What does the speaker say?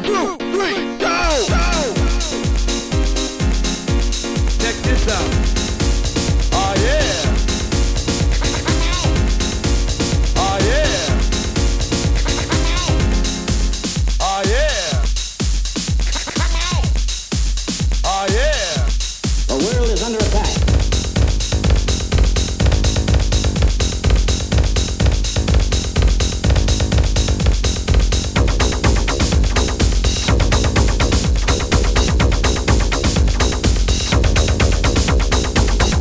2, 3, go! Check this out. Oh yeah.